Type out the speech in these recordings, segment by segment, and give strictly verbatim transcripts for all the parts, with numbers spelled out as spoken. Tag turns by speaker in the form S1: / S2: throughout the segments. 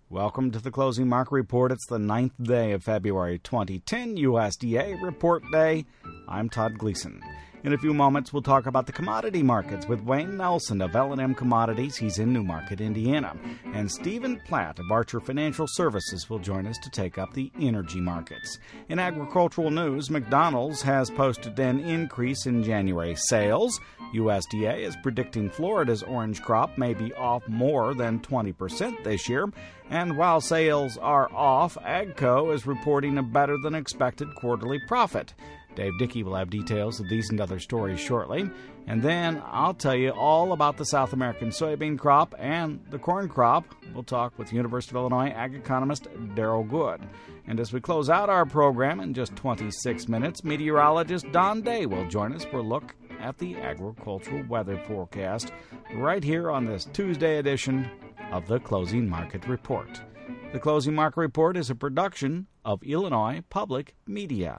S1: Welcome to the Closing Market Report. It's the ninth day of February twenty ten, U S D A Report Day. I'm Todd Gleason. In a few moments, we'll talk about the commodity markets with Wayne Nelson of L and M Commodities. He's in Newmarket, Indiana. And Stephen Platt of Archer Financial Services will join us to take up the energy markets. In agricultural news, McDonald's has posted an increase in January sales. U S D A is predicting Florida's orange crop may be off more than twenty percent this year. And while sales are off, AGCO is reporting a better-than-expected quarterly profit. Dave Dickey will have details of these and other stories shortly. And then I'll tell you all about the South American soybean crop and the corn crop. We'll talk with University of Illinois ag economist Daryl Good. And as we close out our program in just twenty-six minutes, meteorologist Don Day will join us for a look at the agricultural weather forecast right here on this Tuesday edition of the Closing Market Report. The Closing Market Report is a production of Illinois Public Media.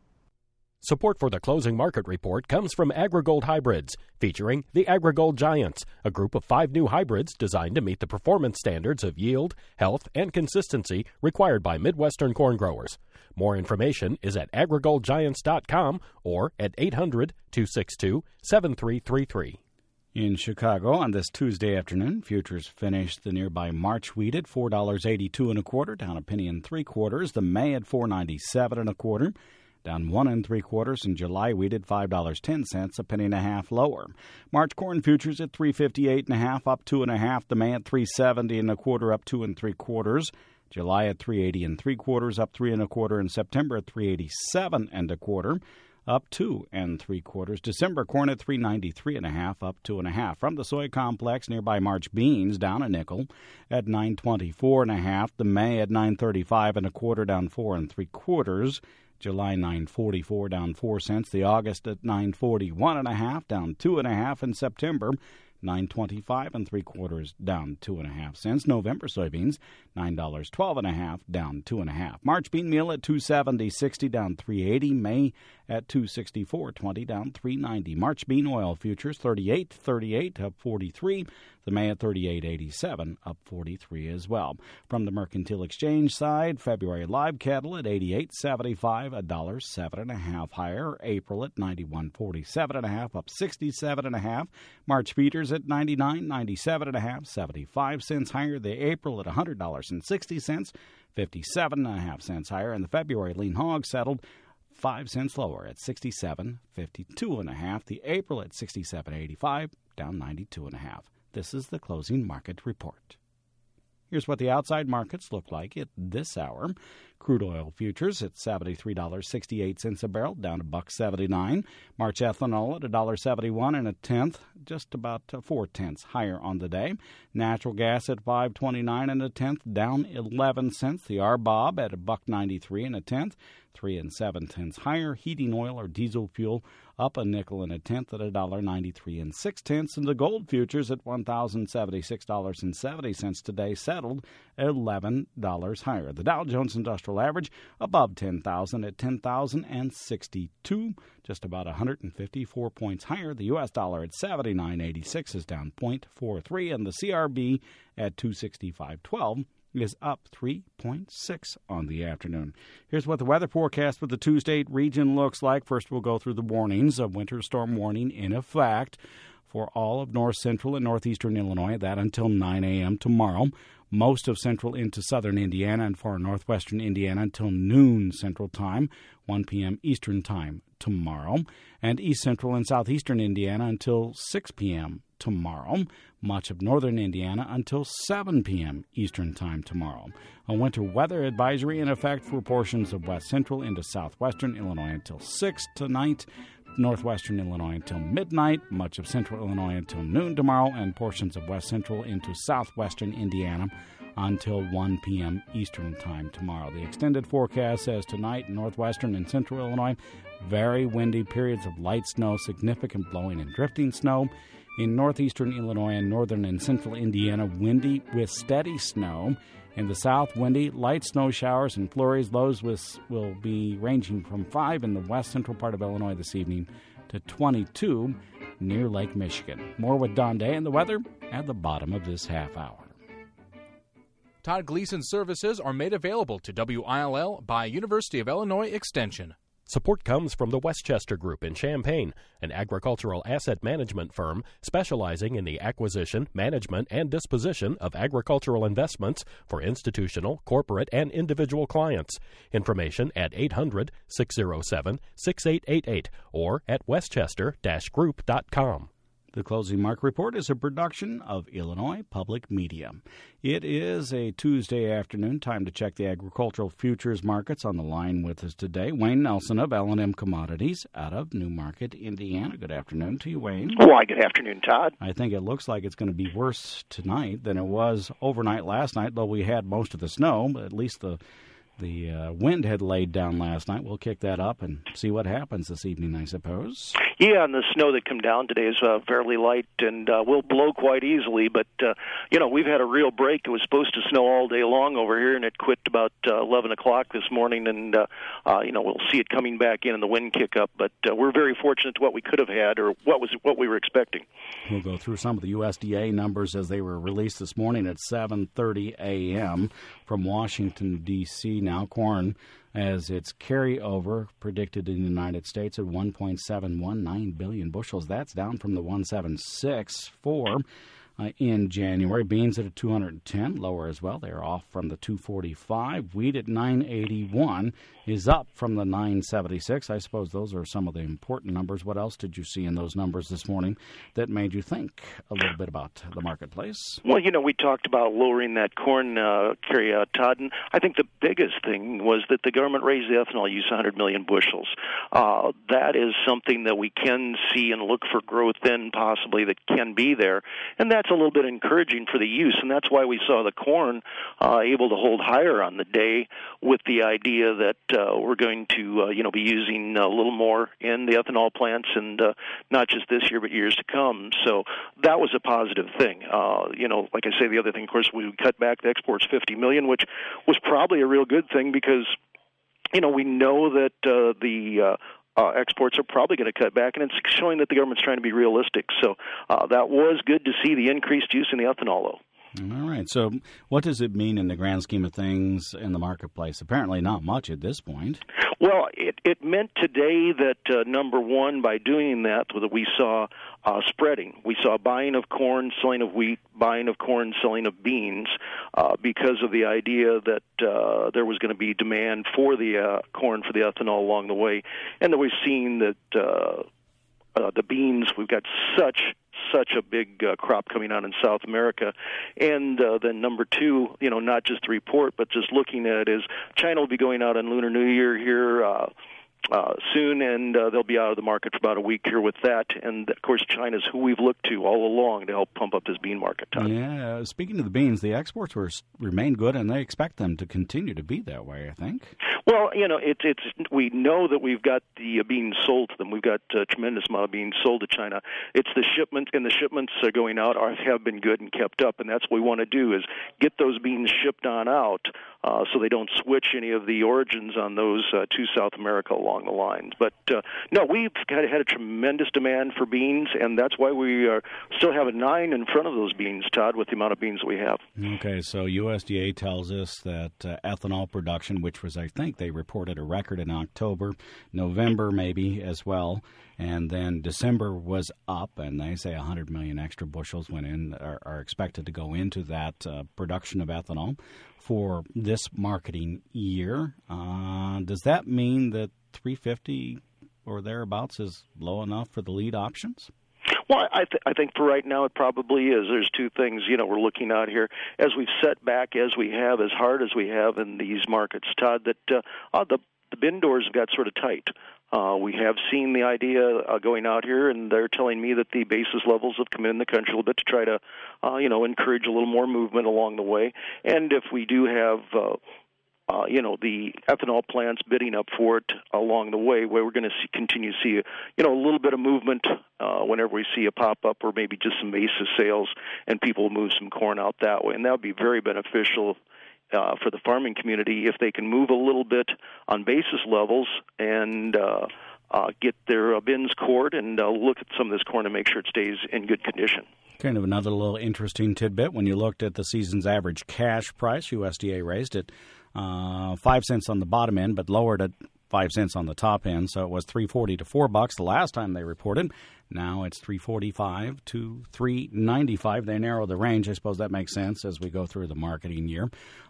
S2: Support for the Closing Market Report comes from AgriGold Hybrids, featuring the AgriGold Giants, a group of five new hybrids designed to meet the performance standards of yield, health, and consistency required by Midwestern corn growers. More information is at agri gold giants dot com or at eight hundred, two six two, seven three three three.
S1: In Chicago on this Tuesday afternoon, futures finished the nearby March wheat at four dollars and eighty-two cents and a quarter, down a penny and three quarters. The May at four dollars and ninety-seven cents and a quarter, down one and three quarters, and July wheat at five dollars and ten cents, a penny and a half lower. March corn futures at three fifty-eight and a half, up two and a half. The May at three seventy and a quarter, up two and three quarters. July at three eighty and three quarters, up three and a quarter, and September at three eighty-seven and a quarter, up two and three quarters. December corn at three ninety-three and a half, up two and a half. From the soy complex, nearby March beans down a nickel at nine twenty-four and a half. The May at nine thirty-five and a quarter, down four and three quarters. July nine forty-four, down four cents. The August at nine forty-one and a half, down two and a half. And September nine twenty-five and three quarters, down two and a half cents. November soybeans nine dollars and twelve and a half, down two and a half. March bean meal at two seventy sixty, down three eighty. May at two sixty-four twenty, down three ninety. March bean oil futures thirty-eight thirty-eight, up forty-three. The May at thirty-eight eighty-seven, up forty-three as well. From the Mercantile Exchange side, February live cattle at eighty-eight seventy-five, a dollar seven and a half higher. April at ninety-one forty-seven and a half, up sixty-seven and a half. March feeders at ninety-nine ninety-seven and a half, seventy-five cents higher. The April at one hundred dollars and sixty cents, fifty-seven and a half cents higher. And the February lean hog settled five cents lower at sixty-seven fifty-two and a half. The April at sixty-seven eighty-five, down ninety-two and a half. This is the Closing Market Report. Here's what the outside markets look like at this hour. Crude oil futures at seventy-three dollars and sixty-eight cents a barrel, down a buck seventy-nine. March ethanol at one dollar seventy-one and a tenth, just about four tenths higher on the day. Natural gas at five twenty-nine and a tenth, down eleven cents. The R B O B at a buck ninety-three and a tenth, three and seven tenths higher. Heating oil or diesel fuel up a nickel and a tenth at a dollar ninety-three and six tenths. And the gold futures at one thousand seventy-six dollars and seventy cents today, settled eleven dollars higher. The Dow Jones Industrial Average above ten thousand at ten thousand sixty-two, just about one hundred fifty-four points higher. The U S dollar at seventy-nine eighty-six is down zero point four three, and the C R B at two sixty-five twelve is up three point six on the afternoon. Here's what the weather forecast for the Tuesday region looks like. First, we'll go through the warnings. A winter storm warning in effect for all of north central and northeastern Illinois, that until nine a.m. tomorrow. Most of central into southern Indiana and far northwestern Indiana until noon Central Time, one p.m. Eastern Time tomorrow. And east central and southeastern Indiana until six p.m. tomorrow. Much of northern Indiana until seven p.m. Eastern Time tomorrow. A winter weather advisory in effect for portions of west central into southwestern Illinois until six tonight. Northwestern Illinois until midnight, much of central Illinois until noon tomorrow, and portions of west central into southwestern Indiana until one p.m. Eastern Time tomorrow. The extended forecast says tonight in northwestern and central Illinois, very windy periods of light snow, significant blowing and drifting snow. In northeastern Illinois and northern and central Indiana, windy with steady snow. In the south, windy, light snow showers and flurries. Lows with, will be ranging from five in the west central part of Illinois this evening to twenty-two near Lake Michigan. More with Don Day and the weather at the bottom of this half hour.
S3: Todd Gleason's services are made available to W I L L by University of Illinois Extension.
S2: Support comes from the Westchester Group in Champaign, an agricultural asset management firm specializing in the acquisition, management, and disposition of agricultural investments for institutional, corporate, and individual clients. Information at eight hundred, six oh seven, six eight eight eight or at westchester dash group dot com.
S1: The Closing Market Report is a production of Illinois Public Media. It is a Tuesday afternoon. Time to check the agricultural futures markets. On the line with us today, Wayne Nelson of L and M Commodities out of Newmarket, Indiana. Good afternoon to you, Wayne.
S4: Why, good afternoon, Todd.
S1: I think it looks like it's going to be worse tonight than it was overnight last night, though we had most of the snow, but at least the The uh, wind had laid down last night. We'll kick that up and see what happens this evening, I suppose.
S4: Yeah, and the snow that come down today is uh, fairly light and uh, will blow quite easily. But, uh, you know, we've had a real break. It was supposed to snow all day long over here, and it quit about uh, eleven o'clock this morning. And, uh, uh, you know, we'll see it coming back in and the wind kick up. But uh, we're very fortunate to what we could have had or what was what we were expecting.
S1: We'll go through some of the U S D A numbers as they were released this morning at seven thirty a.m. from Washington, D C Now, corn as its carryover predicted in the United States at one point seven one nine billion bushels. That's down from the one point seven six four uh, in January. Beans at a two hundred ten, lower as well. They're off from the two forty-five. Wheat at nine eighty-one is up from the nine seventy-six. I suppose those are some of the important numbers. What else did you see in those numbers this morning that made you think a little bit about the marketplace?
S4: Well, you know, we talked about lowering that corn uh, carryout, Todd, and I think the biggest thing was that the government raised the ethanol use one hundred million bushels. Uh, that is something that we can see and look for growth in possibly that can be there, and that's a little bit encouraging for the use, and that's why we saw the corn uh, able to hold higher on the day with the idea that uh, we're going to, uh, you know, be using a little more in the ethanol plants, and uh, not just this year but years to come. So that was a positive thing. Uh, you know, like I say, the other thing, of course, we cut back the exports fifty million, which was probably a real good thing because, you know, we know that uh, the uh, Uh, exports are probably going to cut back, and it's showing that the government's trying to be realistic. So uh, that was good to see the increased use in the ethanol, though.
S1: All right. So what does it mean in the grand scheme of things in the marketplace? Apparently not much at this point.
S4: Well, it, it meant today that, uh, number one, by doing that, that we saw uh, spreading. We saw buying of corn, selling of wheat, buying of corn, selling of beans, uh, because of the idea that uh, there was going to be demand for the uh, corn, for the ethanol along the way, and that we've seen that uh, uh, the beans, we've got such such a big uh, crop coming out in South America. And uh, then number two, you know, not just the report, but just looking at it is China will be going out on Lunar New Year here uh, uh, soon, and uh, they'll be out of the market for about a week here with that. And, of course, China's who we've looked to all along to help pump up this bean market, Todd.
S1: Yeah, speaking of the beans, the exports were remain good, and they expect them to continue to be that way, I think.
S4: Well, you know, it's it's we know that we've got the beans sold to them. We've got a tremendous amount of beans sold to China. It's the shipment, and the shipments are going out are, have been good and kept up, and that's what we want to do is get those beans shipped on out uh, so they don't switch any of the origins on those uh, to South America along the lines. But, uh, no, we've had, had a tremendous demand for beans, and that's why we are, still have a nine in front of those beans, Todd, with the amount of beans that we have.
S1: Okay, so U S D A tells us that uh, ethanol production, which was, I think, they reported a record in October, November maybe as well, and then December was up, and they say one hundred million extra bushels went in, are, are expected to go into that uh, production of ethanol for this marketing year. Uh, does that mean that three fifty or thereabouts is low enough for the lead options?
S4: Well, I, th- I think for right now it probably is. There's two things, you know, we're looking at here. As we've set back, as we have, as hard as we have in these markets, Todd, that uh, uh, the, the bin doors have got sort of tight. Uh, we have seen the idea uh, going out here, and they're telling me that the basis levels have come in the country a little bit to try to, uh, you know, encourage a little more movement along the way. And if we do have uh, Uh, you know, the ethanol plants bidding up for it along the way, where we're going to see, continue to see, you know, a little bit of movement uh, whenever we see a pop-up or maybe just some basis sales and people move some corn out that way. And that would be very beneficial uh, for the farming community if they can move a little bit on basis levels and uh, uh, get their uh, bins cored and uh, look at some of this corn and make sure it stays in good condition.
S1: Kind of another little interesting tidbit. When you looked at the season's average cash price, U S D A raised it uh, five cents on the bottom end, but lowered it five cents on the top end. So it was three forty to four bucks the last time they reported. Now it's three forty-five to three ninety-five. They narrow the range. I suppose that makes sense as we go through the marketing year.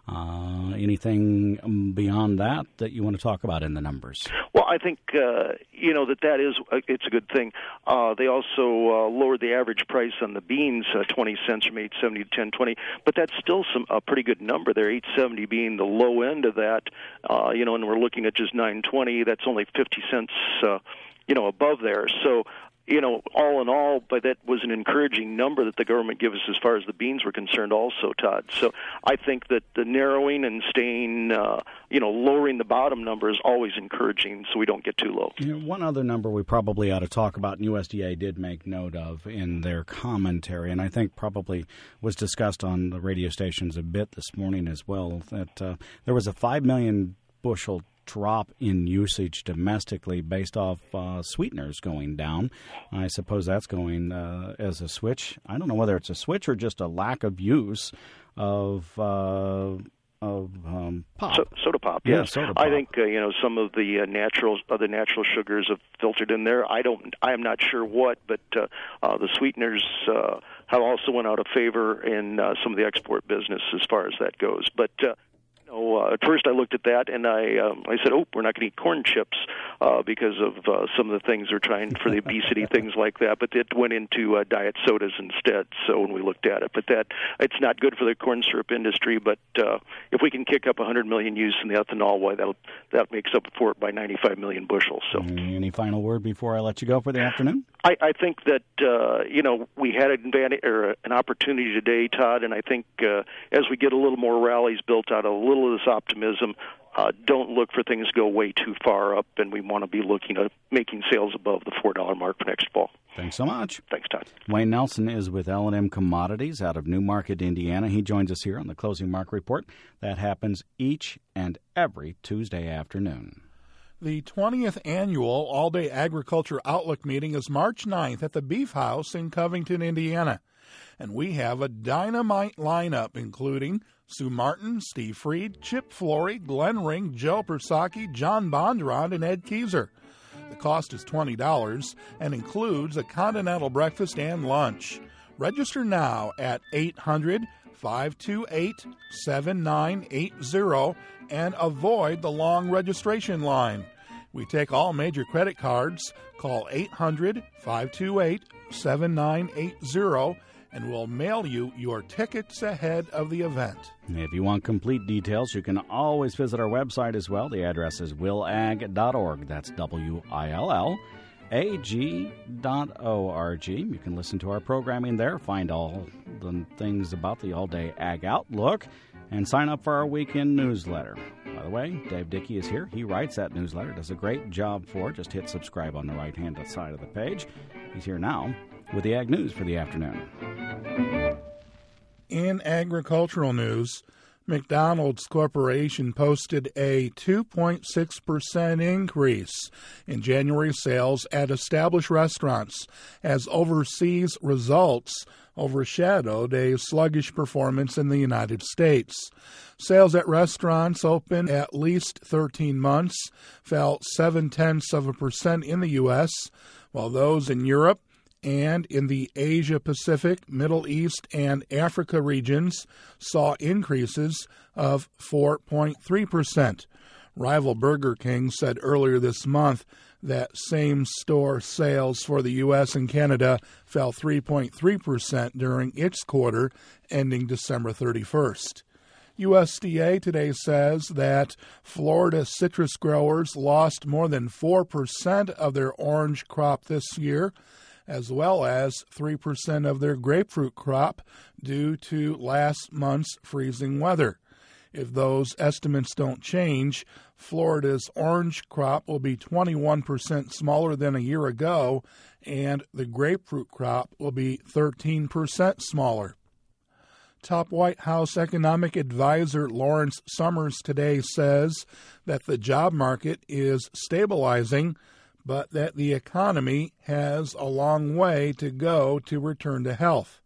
S1: Uh, anything beyond that that you want to talk about in the numbers?
S4: Well, I think uh, you know that that is it's a good thing. Uh, they also uh, lowered the average price on the beans uh, twenty cents from eight seventy to ten twenty, but that's still some a pretty good number there. eight seventy being the low end of that. Uh, you know, and we're looking at just nine twenty. That's only fifty cents. Uh, you know, above there. So. You know, all in all, but that was an encouraging number that the government gave us as far as the beans were concerned also, Todd. So I think that the narrowing and staying, uh, you know, lowering the bottom number is always encouraging so we don't get too low.
S1: You know, one other number we probably ought to talk about, and U S D A did make note of in their commentary, and I think probably was discussed on the radio stations a bit this morning as well, that uh, there was a five million bushel drop in usage domestically based off uh, sweeteners going down. I suppose that's going uh, as a switch. I don't know whether it's a switch or just a lack of use of uh, of um, pop.
S4: So, soda pop,
S1: yeah,
S4: yes.
S1: Soda pop.
S4: I think uh, you know some of the uh, natural other natural sugars have filtered in there. I don't. I am not sure what, but uh, uh, the sweeteners uh, have also went out of favor in uh, some of the export business as far as that goes. But uh, know, uh, at first I looked at that and I um, I said, oh, we're not going to eat corn chips uh, because of uh, some of the things they're trying for the obesity, things like that. But it went into uh, diet sodas instead. So when we looked at it, but that it's not good for the corn syrup industry. But uh, if we can kick up one hundred million use in the ethanol, why that that makes up for it by ninety-five million bushels. So,
S1: any final word before I let you go for the afternoon?
S4: I, I think that uh, you know we had an advantage or an opportunity today, Todd, and I think uh, as we get a little more rallies built out, a little of this optimism. Uh, don't look for things to go way too far up, and we want to be looking at making sales above the four dollar mark for next fall.
S1: Thanks so much.
S4: Thanks, Todd.
S1: Wayne Nelson is with L and M Commodities out of Newmarket, Indiana. He joins us here on the Closing Market Report. That happens each and every Tuesday afternoon.
S5: The twentieth annual All-Day Agriculture Outlook meeting is March ninth at the Beef House in Covington, Indiana. And we have a dynamite lineup, including Sue Martin, Steve Freed, Chip Flory, Glenn Ring, Joe Persaki, John Bondurant, and Ed Kieser. The cost is twenty dollars and includes a continental breakfast and lunch. Register now at eight hundred, five two eight, seven nine eight zero and avoid the long registration line. We take all major credit cards. Call eight hundred, five two eight, seven nine eight zero and we'll mail you your tickets ahead of the event.
S1: If you want complete details, you can always visit our website as well. The address is will ag dot org. That's W I L L A G dot O R G. You can listen to our programming there, find all the things about the All-Day Ag Outlook, and sign up for our weekend newsletter. By the way, Dave Dickey is here. He writes that newsletter, does a great job for it. Just hit subscribe on the right-hand side of the page. He's here now with the Ag News for the afternoon.
S5: In agricultural news, McDonald's Corporation posted a two point six percent increase in January sales at established restaurants as overseas results overshadowed a sluggish performance in the United States. Sales at restaurants open at least thirteen months fell seven-tenths of a percent in the U S, while those in Europe and in the Asia-Pacific, Middle East, and Africa regions saw increases of four point three percent. Rival Burger King said earlier this month that same-store sales for the U S and Canada fell three point three percent during its quarter, ending December thirty-first. U S D A today says that Florida citrus growers lost more than four percent of their orange crop this year, as well as three percent of their grapefruit crop due to last month's freezing weather. If those estimates don't change, Florida's orange crop will be twenty-one percent smaller than a year ago, and the grapefruit crop will be thirteen percent smaller. Top White House economic advisor Lawrence Summers today says that the job market is stabilizing, but that the economy has a long way to go to return to health.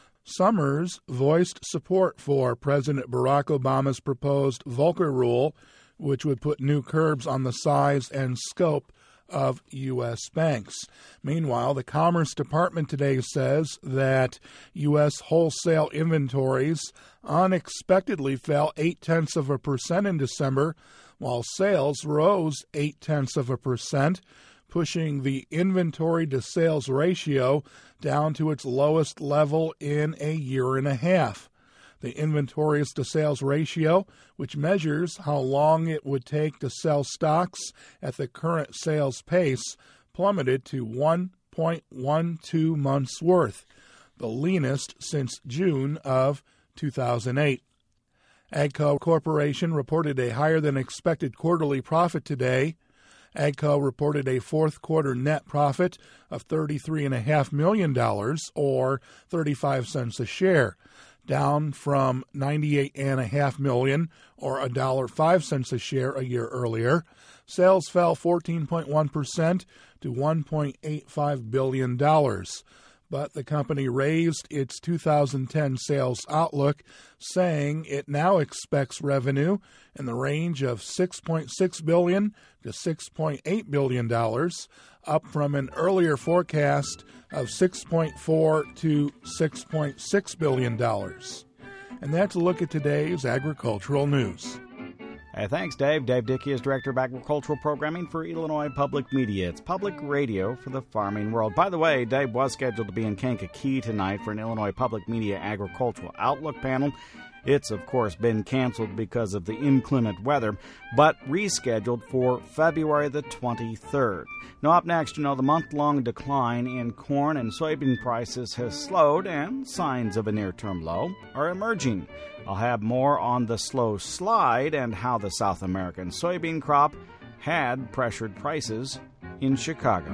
S5: Summers voiced support for President Barack Obama's proposed Volcker Rule, which would put new curbs on the size and scope of U S banks. Meanwhile, the Commerce Department today says that U S wholesale inventories unexpectedly fell eight-tenths of a percent in December, while sales rose eight-tenths of a percent, pushing the inventory-to-sales ratio down to its lowest level in a year and a half. The inventories-to-sales ratio, which measures how long it would take to sell stocks at the current sales pace, plummeted to one point one two months' worth, the leanest since June of two thousand eight. AGCO Corporation reported a higher-than-expected quarterly profit today. AGCO reported a fourth-quarter net profit of thirty-three point five million dollars, or thirty-five cents a share, down from ninety-eight point five million dollars, or one dollar and five cents a share a year earlier. Sales fell fourteen point one percent to one point eight five billion dollars. But the company raised its two thousand ten sales outlook, saying it now expects revenue in the range of six point six billion dollars to six point eight billion dollars, up from an earlier forecast of six point four to six point six billion dollars. And that's a look at today's agricultural news.
S1: Hey, thanks, Dave. Dave Dickey is Director of Agricultural Programming for Illinois Public Media. It's public radio for the farming world. By the way, Dave was scheduled to be in Kankakee tonight for an Illinois Public Media Agricultural Outlook panel. It's, of course, been canceled because of the inclement weather, but rescheduled for February the twenty-third. Now, up next, you know, the month-long decline in corn and soybean prices has slowed, and signs of a near-term low are emerging. I'll have more on the slow slide and how the South American soybean crop had pressured prices in Chicago.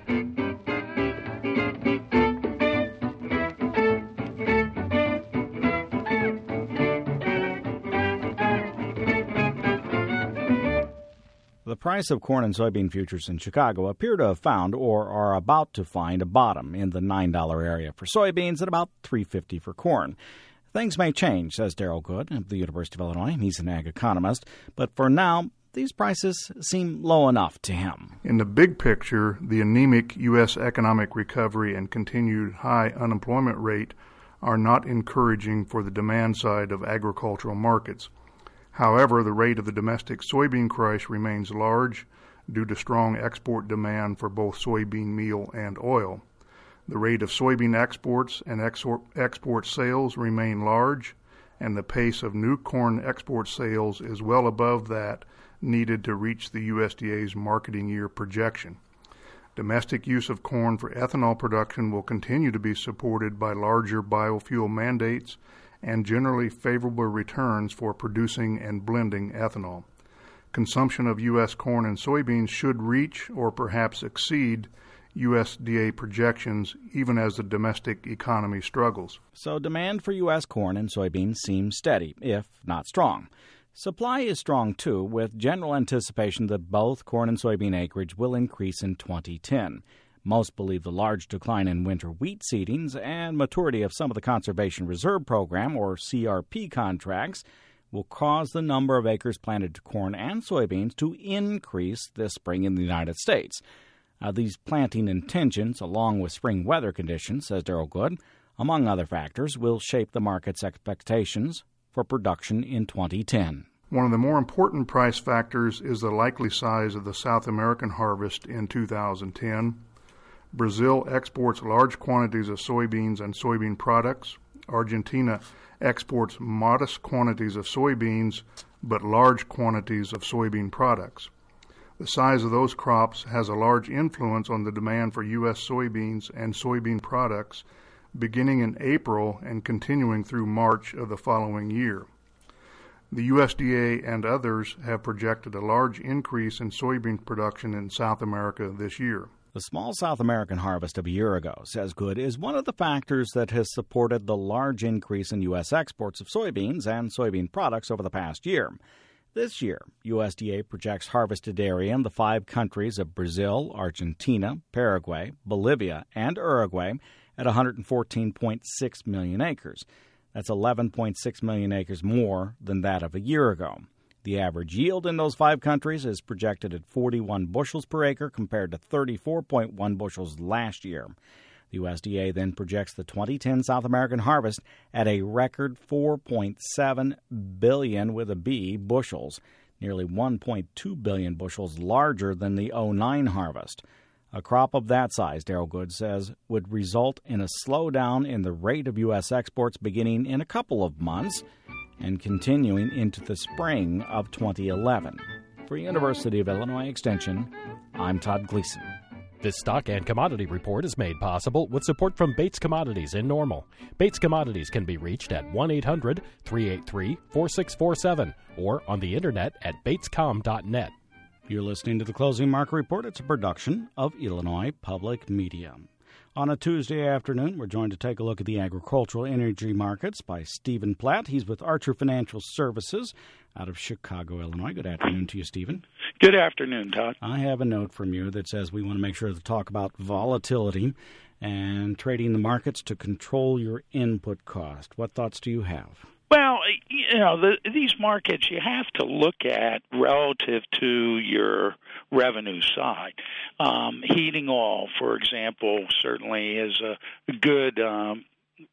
S1: The price of corn and soybean futures in Chicago appear to have found or are about to find a bottom in the nine dollar area for soybeans and about three dollars and fifty cents for corn. Things may change, says Darrell Good of the University of Illinois. He's an ag economist. But for now, these prices seem low enough to him.
S6: In the big picture, the anemic U S economic recovery and continued high unemployment rate are not encouraging for the demand side of agricultural markets. However, the rate of the domestic soybean crush remains large due to strong export demand for both soybean meal and oil. The rate of soybean exports and export sales remain large, and the pace of new corn export sales is well above that needed to reach the U S D A's marketing year projection. Domestic use of corn for ethanol production will continue to be supported by larger biofuel mandates and generally favorable returns for producing and blending ethanol. Consumption of U S corn and soybeans should reach or perhaps exceed U S D A projections even as the domestic economy struggles.
S1: So demand for U S corn and soybeans seems steady, if not strong. Supply is strong, too, with general anticipation that both corn and soybean acreage will increase in twenty ten. Most believe the large decline in winter wheat seedings and maturity of some of the Conservation Reserve Program, or C R P contracts, will cause the number of acres planted to corn and soybeans to increase this spring in the United States. Uh, these planting intentions, along with spring weather conditions, says Darrell Good, among other factors, will shape the market's expectations for production in twenty ten.
S6: One of the more important price factors is the likely size of the South American harvest in two thousand ten. Brazil exports large quantities of soybeans and soybean products. Argentina exports modest quantities of soybeans, but large quantities of soybean products. The size of those crops has a large influence on the demand for U S soybeans and soybean products beginning in April and continuing through March of the following year. The U S D A and others have projected a large increase in soybean production in South America this year.
S1: The small South American harvest of a year ago, says Good, is one of the factors that has supported the large increase in U S exports of soybeans and soybean products over the past year. This year, U S D A projects harvested area in the five countries of Brazil, Argentina, Paraguay, Bolivia, and Uruguay at one hundred fourteen point six million acres. That's eleven point six million acres more than that of a year ago. The average yield in those five countries is projected at forty-one bushels per acre compared to thirty-four point one bushels last year. The U S D A then projects the twenty ten South American harvest at a record four point seven billion with a B bushels, nearly one point two billion bushels larger than the oh nine harvest. A crop of that size, Darrell Good says, would result in a slowdown in the rate of U S exports beginning in a couple of months and continuing into the spring of twenty eleven. For University of Illinois Extension, I'm Todd Gleason.
S2: This stock and commodity report is made possible with support from Bates Commodities in Normal. Bates Commodities can be reached at one eight hundred three eight three four six four seven or on the internet at bates com dot net.
S1: You're listening to the Closing Market Report. It's a production of Illinois Public Media. On a Tuesday afternoon, we're joined to take a look at the agricultural energy markets by Stephen Platt. He's with Archer Financial Services out of Chicago, Illinois. Good afternoon to you, Stephen.
S7: Good afternoon, Todd.
S1: I have a note from you that says we want to make sure to talk about volatility and trading the markets to control your input cost. What thoughts do you have?
S7: Well, you know, the, these markets you have to look at relative to your revenue side. Um, heating oil, for example, certainly is a good um,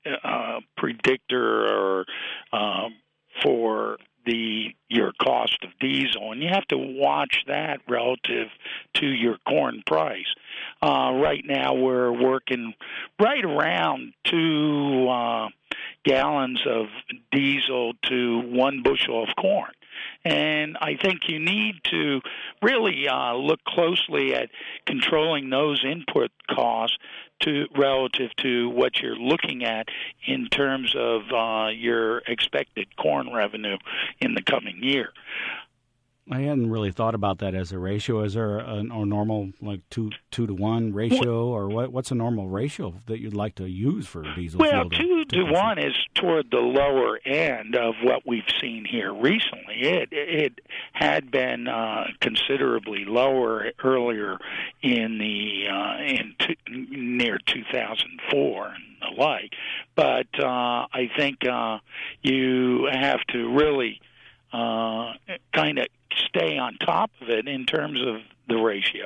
S7: uh, predictor or um, for the your cost of diesel, and you have to watch that relative to your corn price. Uh, right now, we're working right around two uh, gallons of diesel to one bushel of corn. And I think you need to really uh, look closely at controlling those input costs to relative to what you're looking at in terms of uh, your expected corn revenue in the coming year.
S1: I hadn't really thought about that as a ratio. Is there a, a normal like two two to one ratio, or what? What's a normal ratio that you'd like to use for diesel?
S7: Well, two to, to one is toward the lower end of what we've seen here recently. It it had been uh, considerably lower earlier in the uh, in two, near two thousand four and the like, but uh, I think uh, you have to really uh, kind of stay on top of it in terms of the ratio.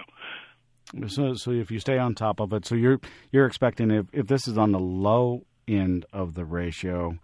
S1: So, so if you stay on top of it, so you're you're expecting if, if this is on the low end of the ratio,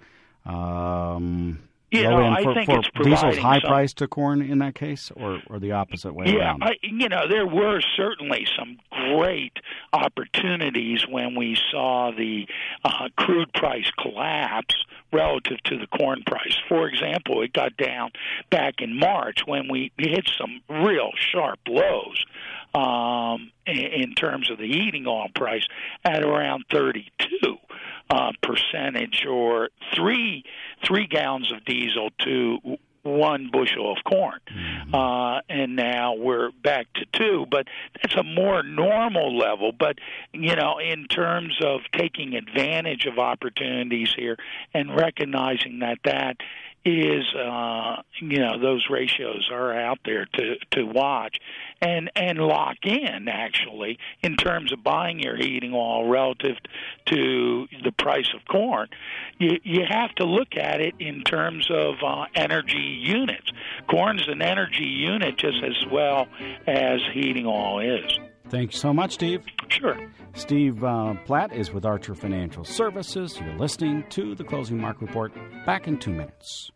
S1: um,
S7: you
S1: low
S7: know,
S1: end
S7: I
S1: for,
S7: think
S1: for
S7: it's
S1: diesel's high
S7: some,
S1: price to corn in that case, or, or the opposite way
S7: yeah,
S1: around?
S7: I, you know, there were certainly some great opportunities when we saw the uh, crude price collapse relative to the corn price. For example, it got down back in March when we hit some real sharp lows um, in, in terms of the heating oil price at around thirty-two uh, percentage, or three three gallons of diesel to one bushel of corn. Mm-hmm. Uh, and now we're back to two, but that's a more normal level. But, you know, in terms of taking advantage of opportunities here and recognizing that that is, uh, you know, those ratios are out there to, to watch and, and lock in, actually, in terms of buying your heating oil relative to the price of corn. You, you have to look at it in terms of uh, energy units. Corn's an energy unit just as well as heating oil is.
S1: Thank you so much, Steve.
S7: Sure.
S1: Steve uh, Platt is with Archer Financial Services. You're listening to the Closing Market Report. Back in two minutes.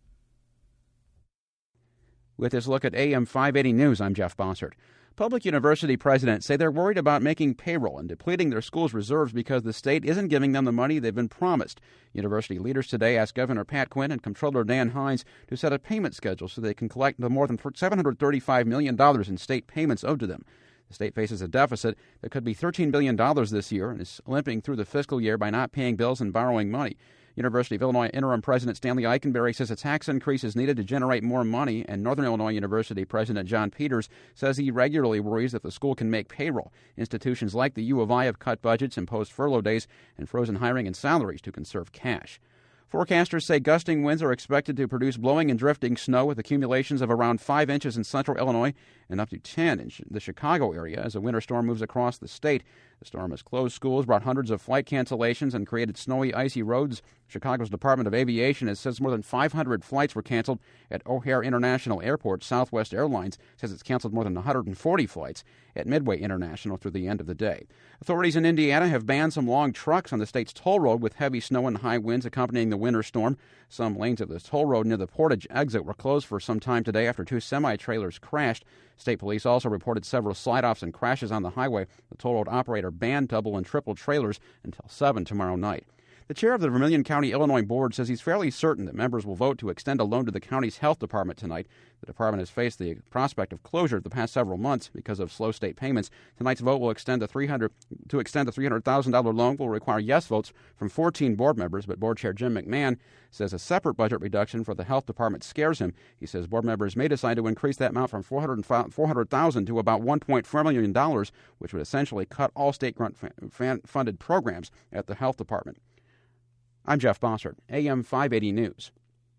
S8: With this look at A M five eighty News, I'm Jeff Bossert. Public university presidents say they're worried about making payroll and depleting their schools' reserves because the state isn't giving them the money they've been promised. University leaders today asked Governor Pat Quinn and Comptroller Dan Hines to set a payment schedule so they can collect the more than seven hundred thirty-five million dollars in state payments owed to them. The state faces a deficit that could be thirteen billion dollars this year and is limping through the fiscal year by not paying bills and borrowing money. University of Illinois Interim President Stanley Eikenberry says a tax increase is needed to generate more money, and Northern Illinois University President John Peters says he regularly worries that the school can make payroll. Institutions like the U of I have cut budgets, imposed furlough days, and frozen hiring and salaries to conserve cash. Forecasters say gusting winds are expected to produce blowing and drifting snow with accumulations of around five inches in central Illinois and up to ten in the Chicago area as a winter storm moves across the state. The storm has closed schools, brought hundreds of flight cancellations, and created snowy, icy roads. Chicago's Department of Aviation has says more than five hundred flights were canceled at O'Hare International Airport. Southwest Airlines says it's canceled more than one hundred forty flights at Midway International through the end of the day. Authorities in Indiana have banned some long trucks on the state's toll road with heavy snow and high winds accompanying the winter storm. Some lanes of the toll road near the Portage exit were closed for some time today after two semi-trailers crashed. State police also reported several slide-offs and crashes on the highway. The toll road operator banned double and triple trailers until seven tomorrow night. The chair of the Vermilion County, Illinois board says he's fairly certain that members will vote to extend a loan to the county's health department tonight. The department has faced the prospect of closure the past several months because of slow state payments. Tonight's vote will extend the three hundred to extend the three hundred thousand dollars loan will require yes votes from fourteen board members, but board chair Jim McMahon says a separate budget reduction for the health department scares him. He says board members may decide to increase that amount from four hundred thousand dollars to about one point four million dollars, which would essentially cut all state grant-funded programs at the health department. I'm Jeff Bossert, A M five eighty News.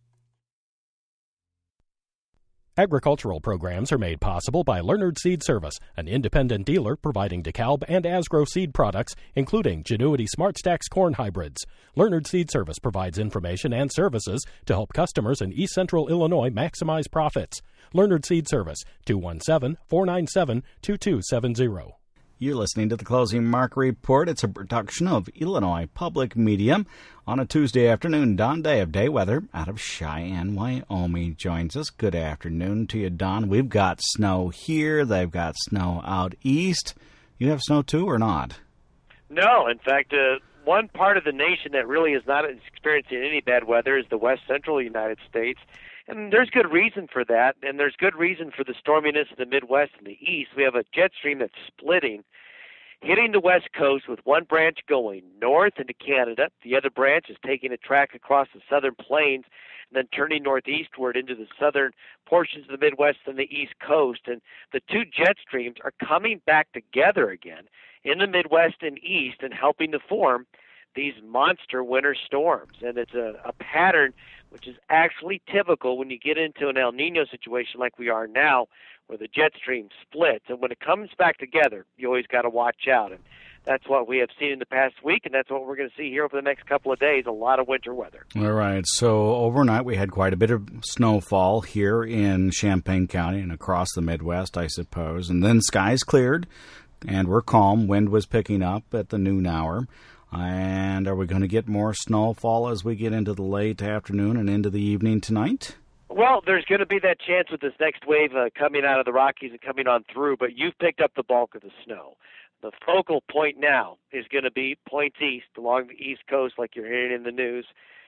S2: Agricultural programs are made possible by Leonard Seed Service, an independent dealer providing DeKalb and Asgrow seed products, including Genuity SmartStax corn hybrids. Leonard Seed Service provides information and services to help customers in East Central Illinois maximize profits. Leonard Seed Service, two one seven, four nine seven, two two seven zero.
S1: You're listening to the Closing Market Report. It's a production of Illinois Public Media. On a Tuesday afternoon, Don Day of Day Weather out of Cheyenne, Wyoming joins us. Good afternoon to you, Don. We've got snow here. They've got snow out east. You have snow too or not?
S9: No. In fact, uh, one part of the nation that really is not experiencing any bad weather is the west central United States. And there's good reason for that, and there's good reason for the storminess in the Midwest and the East. We have a jet stream that's splitting, hitting the West Coast with one branch going north into Canada. The other branch is taking a track across the southern plains and then turning northeastward into the southern portions of the Midwest and the East Coast. And the two jet streams are coming back together again in the Midwest and East and helping to form these monster winter storms. And it's a, a pattern which is actually typical when you get into an El Nino situation like we are now, where the jet stream splits. And when it comes back together, you always got to watch out. And that's what we have seen in the past week, and that's what we're going to see here over the next couple of days, a lot of winter weather.
S1: All right. So overnight we had quite a bit of snowfall here in Champaign County and across the Midwest, I suppose. And then skies cleared, and we're calm. Wind was picking up at the noon hour. And are we going to get more snowfall as we get into the late afternoon and into the evening tonight?
S9: Well, there's going to be that chance with this next wave uh, coming out of the Rockies and coming on through, but you've picked up the bulk of the snow. The focal point now is going to be points east along the East Coast, like you're hearing in the news,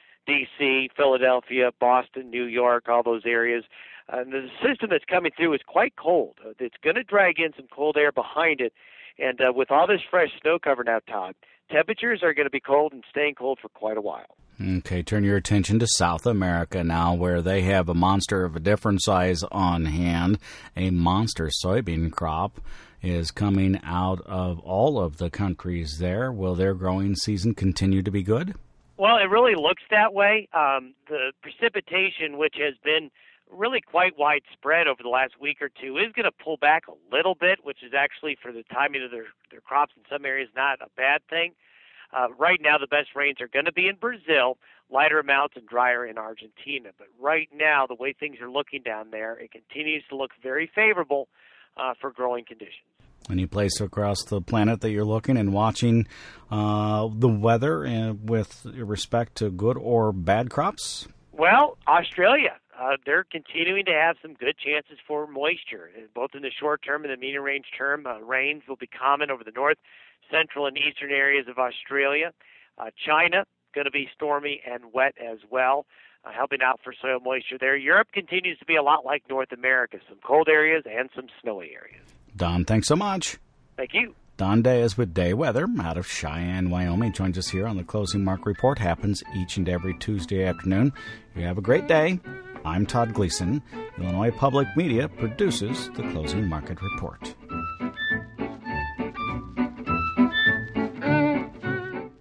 S9: D C, Philadelphia, Boston, New York, all those areas. Uh, the system that's coming through is quite cold. Uh, it's going to drag in some cold air behind it, and uh, with all this fresh snow cover now, Todd, temperatures are going to be cold and staying cold for quite a while.
S1: Okay, turn your attention to South America now, where they have a monster of a different size on hand. A monster soybean crop is coming out of all of the countries there. Will their growing season continue to be good?
S9: Well, it really looks that way. Um, the precipitation, which has been really quite widespread over the last week or two, is going to pull back a little bit, which is actually for the timing of their, their crops in some areas not a bad thing. Uh, right now, the best rains are going to be in Brazil, lighter amounts and drier in Argentina. But right now, the way things are looking down there, it continues to look very favorable uh, for growing conditions.
S1: Any place across the planet that you're looking and watching uh, the weather uh, with respect to good or bad crops?
S9: Well, Australia. Uh, they're continuing to have some good chances for moisture, both in the short term and the medium range term. Uh, rains will be common over the north, central, and eastern areas of Australia. Uh, China, going to be stormy and wet as well, uh, helping out for soil moisture there. Europe continues to be a lot like North America, some cold areas and some snowy areas.
S1: Don, thanks so much.
S9: Thank you.
S1: Don Day is with Day Weather out of Cheyenne, Wyoming. Joins us here on the Closing Market Report. Happens each and every Tuesday afternoon. You have a great day. I'm Todd Gleason. Illinois Public Media produces the Closing Market Report.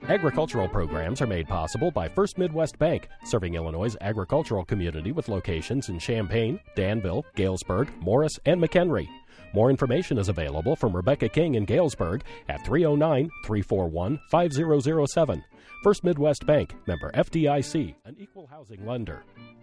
S2: Agricultural programs are made possible by First Midwest Bank, serving Illinois' agricultural community with locations in Champaign, Danville, Galesburg, Morris, and McHenry. More information is available from Rebecca King in Galesburg at three oh nine, three four one, five oh oh seven. First Midwest Bank, member F D I C, an equal housing lender.